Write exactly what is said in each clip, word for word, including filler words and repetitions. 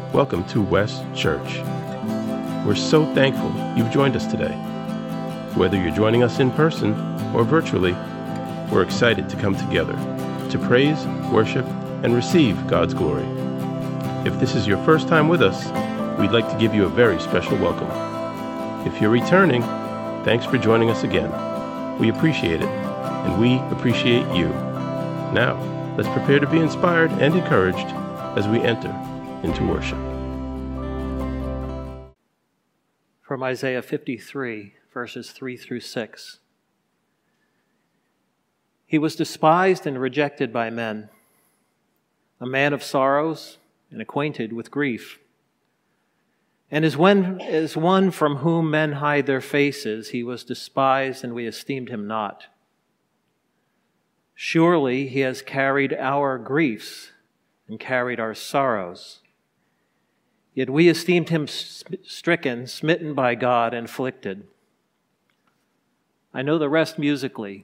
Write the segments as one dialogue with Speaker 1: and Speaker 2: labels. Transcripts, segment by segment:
Speaker 1: Welcome to West Church. We're so thankful you've joined us today. Whether you're joining us in person or virtually, we're excited to come together to praise, worship, and receive God's glory. If this is your first time with us, we'd like to give you a very special welcome. If you're returning, thanks for joining us again. We appreciate it, and we appreciate you. Now, let's prepare to be inspired and encouraged as we enter into worship.
Speaker 2: From Isaiah fifty-three, verses three through six. He was despised and rejected by men, a man of sorrows and acquainted with grief. And as one, as one from whom men hide their faces, he was despised, and we esteemed him not. Surely he has carried our griefs and carried our sorrows. Yet we esteemed him stricken, smitten by God, and afflicted. I know the rest musically.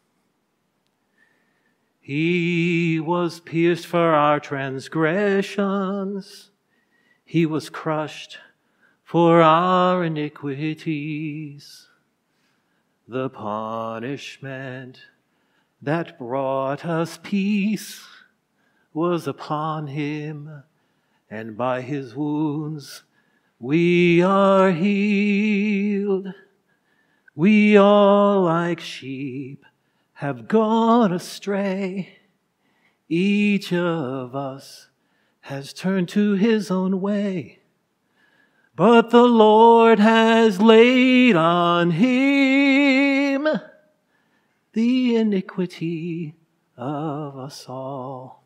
Speaker 2: He was pierced for our transgressions. He was crushed for our iniquities. The punishment that brought us peace was upon him, and by his wounds we are healed. We all like sheep have gone astray. Each of us has turned to his own way. But the Lord has laid on him the iniquity of us all.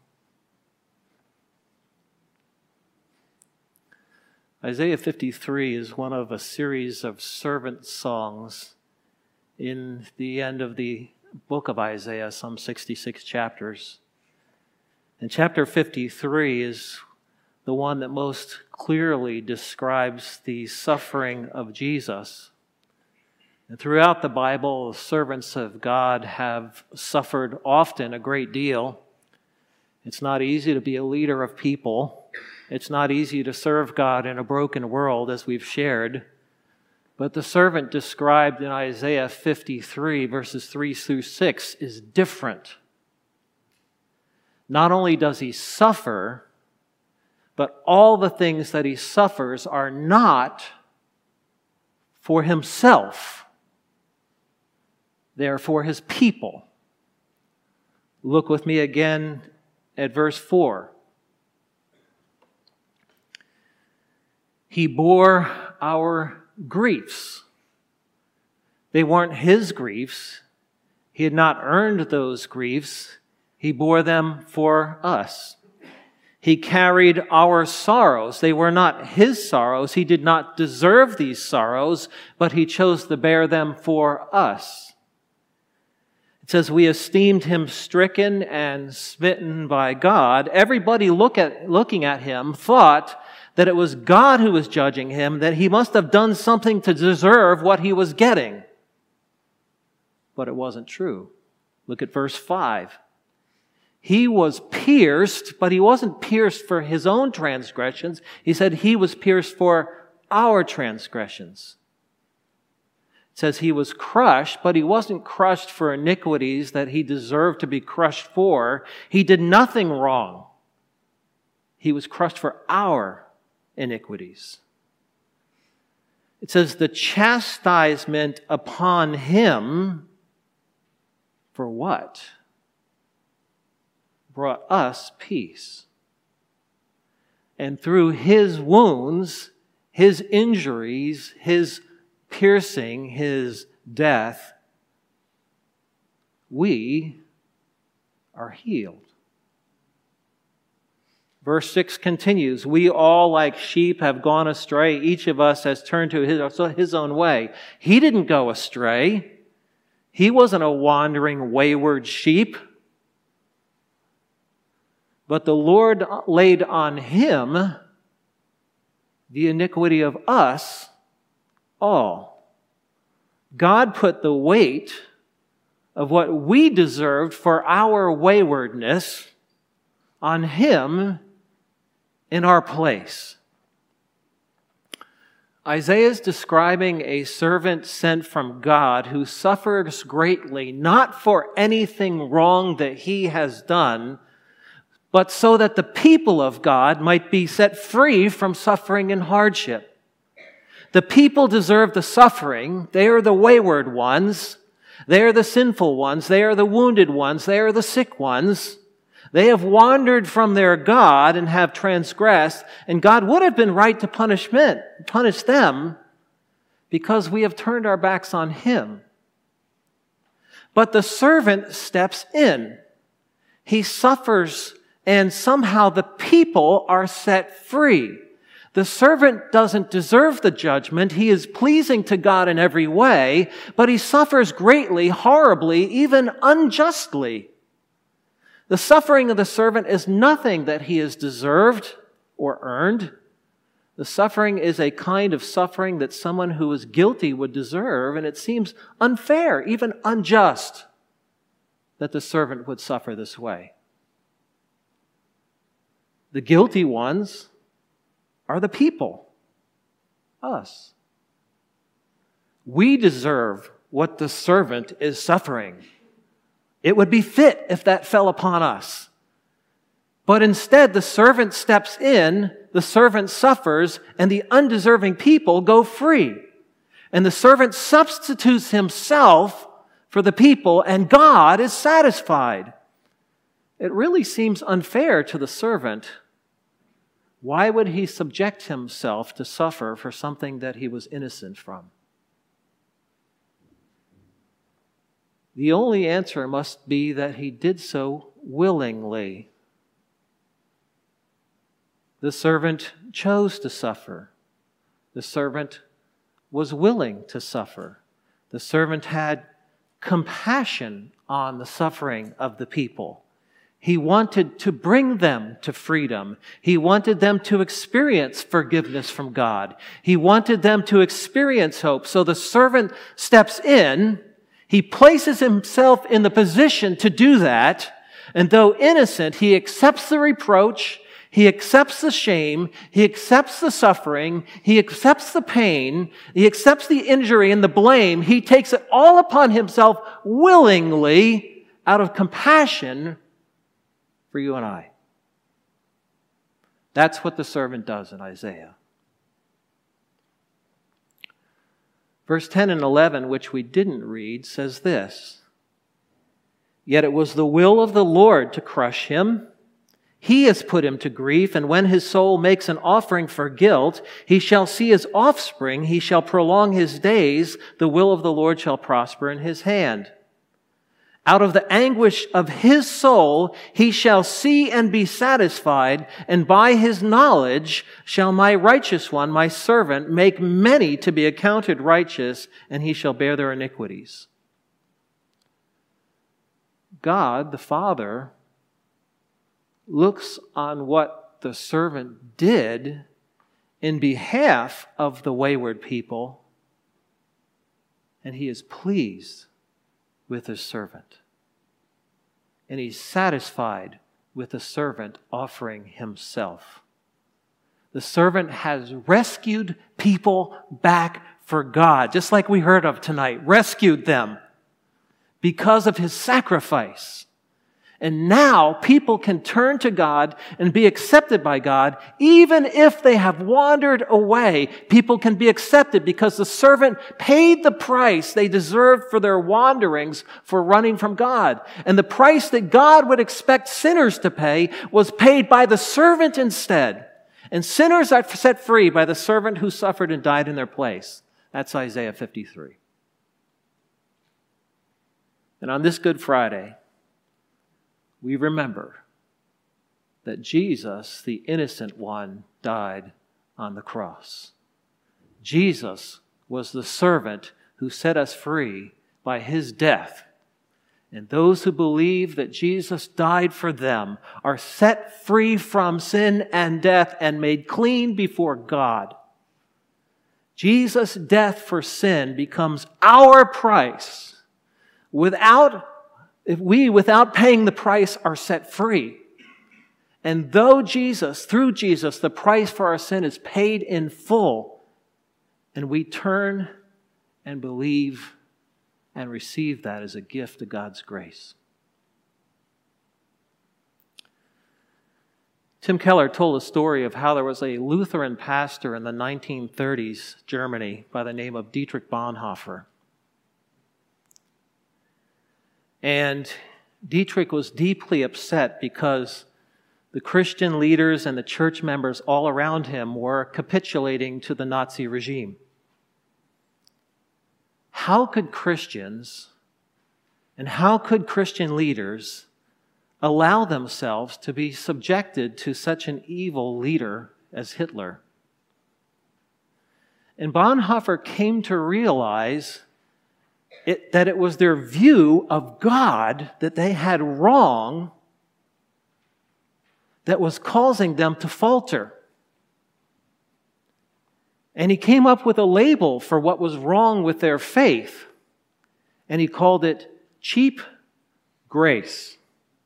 Speaker 2: Isaiah fifty-three is one of a series of servant songs in the end of the book of Isaiah, some sixty-six chapters. And chapter fifty-three is the one that most clearly describes the suffering of Jesus. And throughout the Bible, the servants of God have suffered often a great deal. It's not easy to be a leader of people. It's not easy to serve God in a broken world, as we've shared. But the servant described in Isaiah fifty-three, verses three through six, is different. Not only does he suffer, but all the things that he suffers are not for himself. They're for his people. Look with me again at verse four. He bore our griefs. They weren't his griefs. He had not earned those griefs. He bore them for us. He carried our sorrows. They were not his sorrows. He did not deserve these sorrows, but he chose to bear them for us. It says, we esteemed him stricken and smitten by God. Everybody look at, looking at him thought that it was God who was judging him, that he must have done something to deserve what he was getting. But it wasn't true. Look at verse five. He was pierced, but he wasn't pierced for his own transgressions. He said he was pierced for our transgressions. It says he was crushed, but he wasn't crushed for iniquities that he deserved to be crushed for. He did nothing wrong. He was crushed for our iniquities. It says the chastisement upon him, for what? Brought us peace. And through his wounds, his injuries, his piercing, his death, we are healed. Verse six continues, we all like sheep have gone astray. Each of us has turned to his, his own way. He didn't go astray. He wasn't a wandering, wayward sheep. But the Lord laid on him the iniquity of us all. God put the weight of what we deserved for our waywardness on him in our place. Isaiah is describing a servant sent from God who suffers greatly, not for anything wrong that he has done, but so that the people of God might be set free from suffering and hardship. The people deserve the suffering. They are the wayward ones. They are the sinful ones. They are the wounded ones. They are the sick ones. They have wandered from their God and have transgressed, and God would have been right to punishment, punish them because we have turned our backs on Him. But the servant steps in. He suffers, and somehow the people are set free. The servant doesn't deserve the judgment. He is pleasing to God in every way, but he suffers greatly, horribly, even unjustly. The suffering of the servant is nothing that he has deserved or earned. The suffering is a kind of suffering that someone who is guilty would deserve, and it seems unfair, even unjust, that the servant would suffer this way. The guilty ones are the people, us. We deserve what the servant is suffering. It would be fit if that fell upon us. But instead, the servant steps in, the servant suffers, and the undeserving people go free. And the servant substitutes himself for the people, and God is satisfied. It really seems unfair to the servant. Why would he subject himself to suffer for something that he was innocent from? The only answer must be that he did so willingly. The servant chose to suffer. The servant was willing to suffer. The servant had compassion on the suffering of the people. He wanted to bring them to freedom. He wanted them to experience forgiveness from God. He wanted them to experience hope. So the servant steps in. He places himself in the position to do that, and though innocent, he accepts the reproach, he accepts the shame, he accepts the suffering, he accepts the pain, he accepts the injury and the blame. He takes it all upon himself willingly out of compassion for you and I. That's what the servant does in Isaiah. Verse ten and eleven, which we didn't read, says this: Yet it was the will of the Lord to crush him. He has put him to grief, and when his soul makes an offering for guilt, he shall see his offspring, he shall prolong his days, the will of the Lord shall prosper in his hand. Out of the anguish of his soul he shall see and be satisfied, and by his knowledge shall my righteous one, my servant, make many to be accounted righteous, and he shall bear their iniquities. God, the Father, looks on what the servant did in behalf of the wayward people, and he is pleased with his servant. And he's satisfied with the servant offering himself. The servant has rescued people back for God, just like we heard of tonight, rescued them because of his sacrifice. And now people can turn to God and be accepted by God, even if they have wandered away. People can be accepted because the servant paid the price they deserved for their wanderings, for running from God. And the price that God would expect sinners to pay was paid by the servant instead. And sinners are set free by the servant who suffered and died in their place. That's Isaiah fifty-three. And on this Good Friday, we remember that Jesus, the innocent one, died on the cross. Jesus was the servant who set us free by his death. And those who believe that Jesus died for them are set free from sin and death and made clean before God. Jesus' death for sin becomes our price. Without If we, without paying the price, are set free. And though Jesus, through Jesus, the price for our sin is paid in full, And we turn and believe and receive that as a gift of God's grace. Tim Keller told a story of how there was a Lutheran pastor in the nineteen thirties Germany by the name of Dietrich Bonhoeffer. And Dietrich was deeply upset because the Christian leaders and the church members all around him were capitulating to the Nazi regime. How could Christians and how could Christian leaders allow themselves to be subjected to such an evil leader as Hitler? And Bonhoeffer came to realize it, that it was their view of God that they had wrong that was causing them to falter. And he came up with a label for what was wrong with their faith, and he called it cheap grace.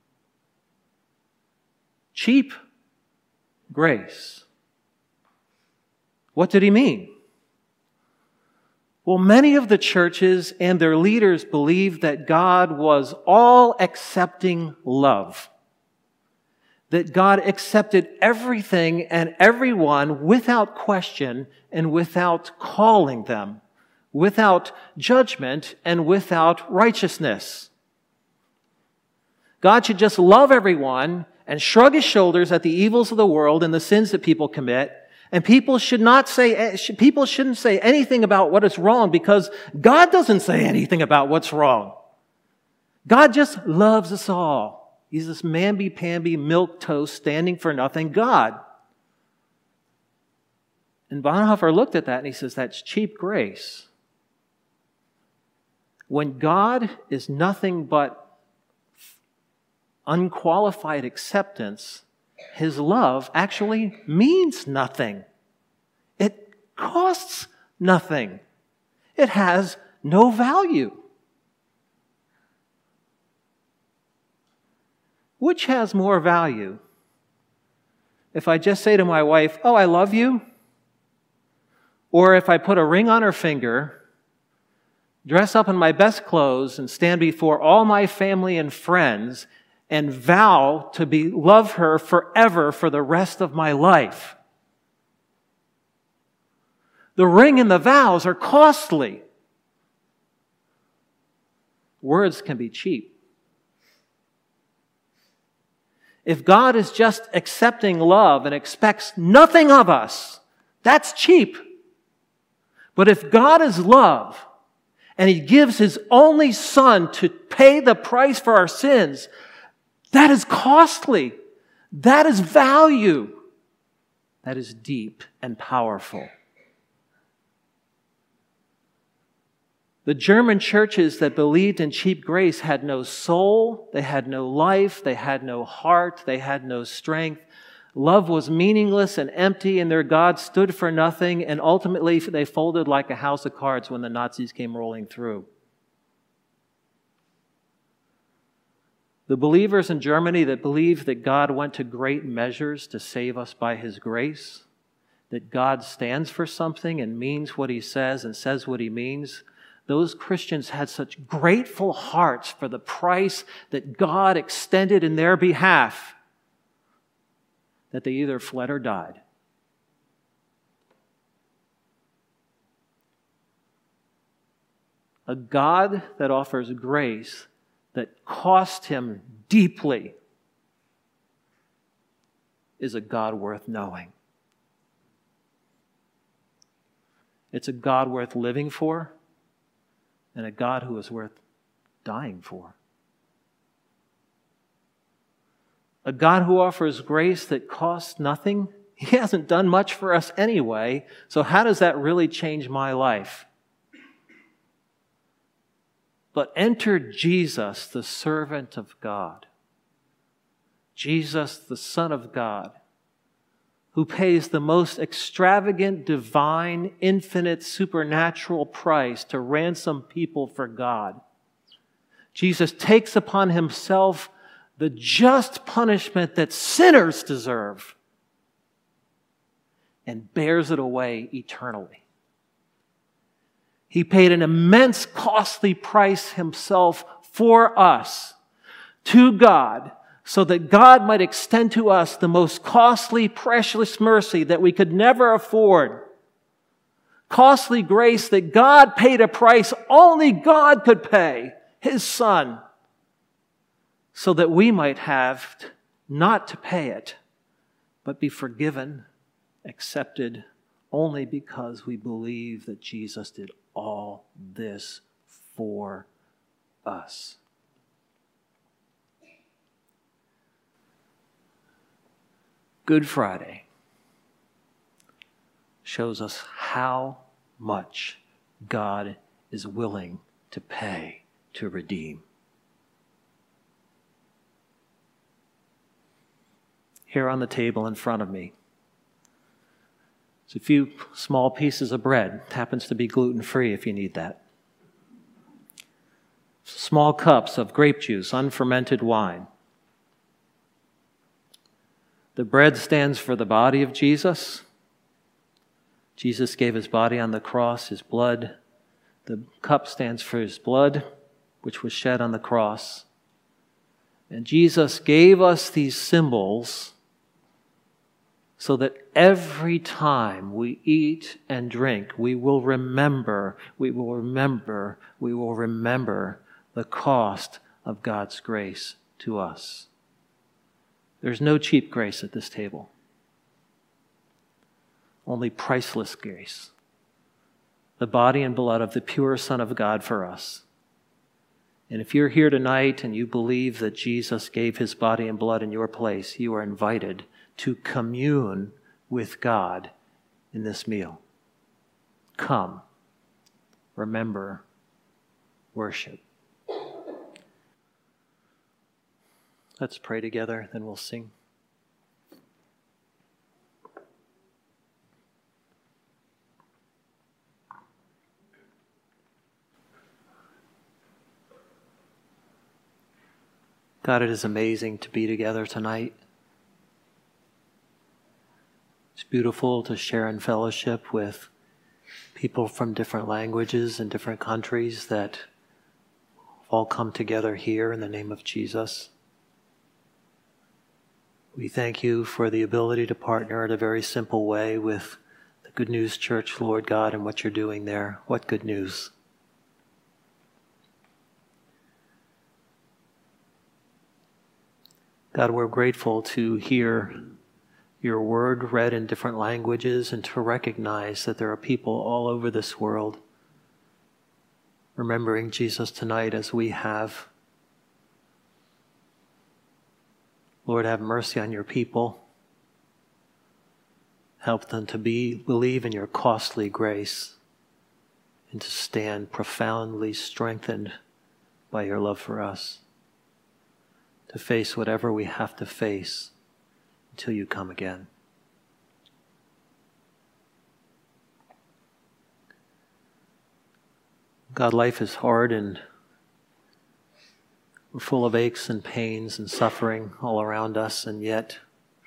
Speaker 2: Cheap grace. What did he mean? Well, many of the churches and their leaders believed that God was all-accepting love. That God accepted everything and everyone without question and without calling them, without judgment and without righteousness. God should just love everyone and shrug his shoulders at the evils of the world and the sins that people commit. And people should not say, people shouldn't say anything about what is wrong because God doesn't say anything about what's wrong. God just loves us all. He's this mamby-pamby, milquetoast, standing for nothing God. And Bonhoeffer looked at that and he says, that's cheap grace. When God is nothing but unqualified acceptance, his love actually means nothing. It costs nothing. It has no value. Which has more value? If I just say to my wife, oh, I love you? Or if I put a ring on her finger, dress up in my best clothes, and stand before all my family and friends and vow to be love her forever for the rest of my life? The ring and the vows are costly. Words can be cheap. If God is just accepting love and expects nothing of us, that's cheap. But if God is love and he gives his only Son to pay the price for our sins, that is costly. That is value. That is deep and powerful. The German churches that believed in cheap grace had no soul, they had no life, they had no heart, they had no strength. Love was meaningless and empty, and their God stood for nothing, and ultimately they folded like a house of cards when the Nazis came rolling through. The believers in Germany that believed that God went to great measures to save us by his grace, that God stands for something and means what he says and says what he means, those Christians had such grateful hearts for the price that God extended in their behalf that they either fled or died. A God that offers grace that cost him deeply is a God worth knowing. It's a God worth living for, and a God who is worth dying for. A God who offers grace that costs nothing. He hasn't done much for us anyway, so how does that really change my life? But enter Jesus, the servant of God. Jesus, the Son of God, who pays the most extravagant, divine, infinite, supernatural price to ransom people for God. Jesus takes upon himself the just punishment that sinners deserve and bears it away eternally. He paid an immense costly price himself for us to God, so that God might extend to us the most costly, precious mercy that we could never afford. Costly grace that God paid a price only God could pay, His Son, so that we might have not to pay it, but be forgiven, accepted, only because we believe that Jesus did all this for us. Good Friday shows us how much God is willing to pay to redeem. Here on the table in front of me, there's a few small pieces of bread. It happens to be gluten-free if you need that. Small cups of grape juice, unfermented wine. The bread stands for the body of Jesus. Jesus gave his body on the cross, his blood. The cup stands for his blood, which was shed on the cross. And Jesus gave us these symbols so that every time we eat and drink, we will remember, we will remember, we will remember the cost of God's grace to us. There's no cheap grace at this table. Only priceless grace. The body and blood of the pure Son of God for us. And if you're here tonight and you believe that Jesus gave his body and blood in your place, you are invited to commune with God in this meal. Come, remember, worship. Let's pray together, then we'll sing. God, it is amazing to be together tonight. It's beautiful to share in fellowship with people from different languages and different countries that all come together here in the name of Jesus. We thank you for the ability to partner in a very simple way with the Good News Church, Lord God, and what you're doing there. What good news. God, we're grateful to hear your word read in different languages and to recognize that there are people all over this world remembering Jesus tonight as we have. Lord, have mercy on your people. Help them to be, believe in your costly grace and to stand profoundly strengthened by your love for us, to face whatever we have to face until you come again. God, life is hard and we're full of aches and pains and suffering all around us, and yet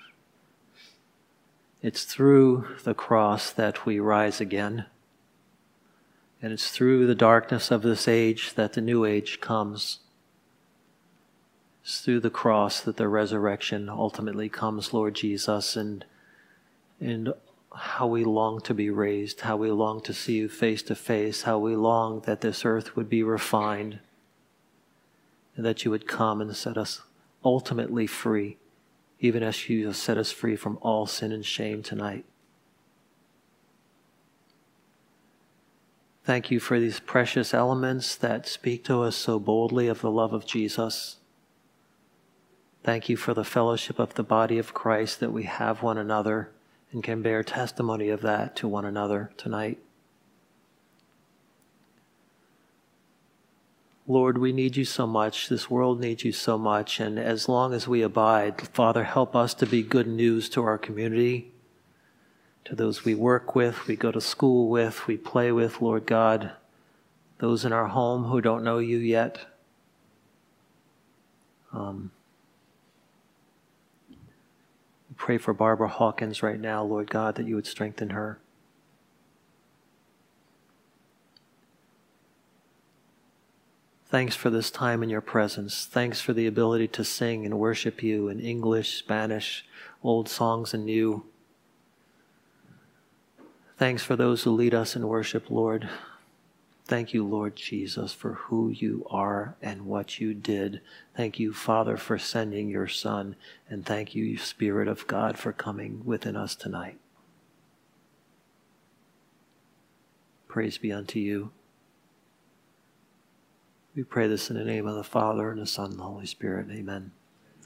Speaker 2: it's through the cross that we rise again. And it's through the darkness of this age that the new age comes. It's through the cross that the resurrection ultimately comes, Lord Jesus, and, and how we long to be raised, how we long to see you face to face, how we long that this earth would be refined, and that you would come and set us ultimately free, even as you have set us free from all sin and shame tonight. Thank you for these precious elements that speak to us so boldly of the love of Jesus. Thank you for the fellowship of the body of Christ, that we have one another and can bear testimony of that to one another tonight. Lord, we need you so much. This world needs you so much. And as long as we abide, Father, help us to be good news to our community, to those we work with, we go to school with, we play with, Lord God, those in our home who don't know you yet. Um, we pray for Barbara Hawkins right now, Lord God, that you would strengthen her. Thanks for this time in your presence. Thanks for the ability to sing and worship you in English, Spanish, old songs and new. Thanks for those who lead us in worship, Lord. Thank you, Lord Jesus, for who you are and what you did. Thank you, Father, for sending your Son. And thank you, Spirit of God, for coming within us tonight. Praise be unto you. We pray this in the name of the Father, and the Son, and the Holy Spirit. Amen.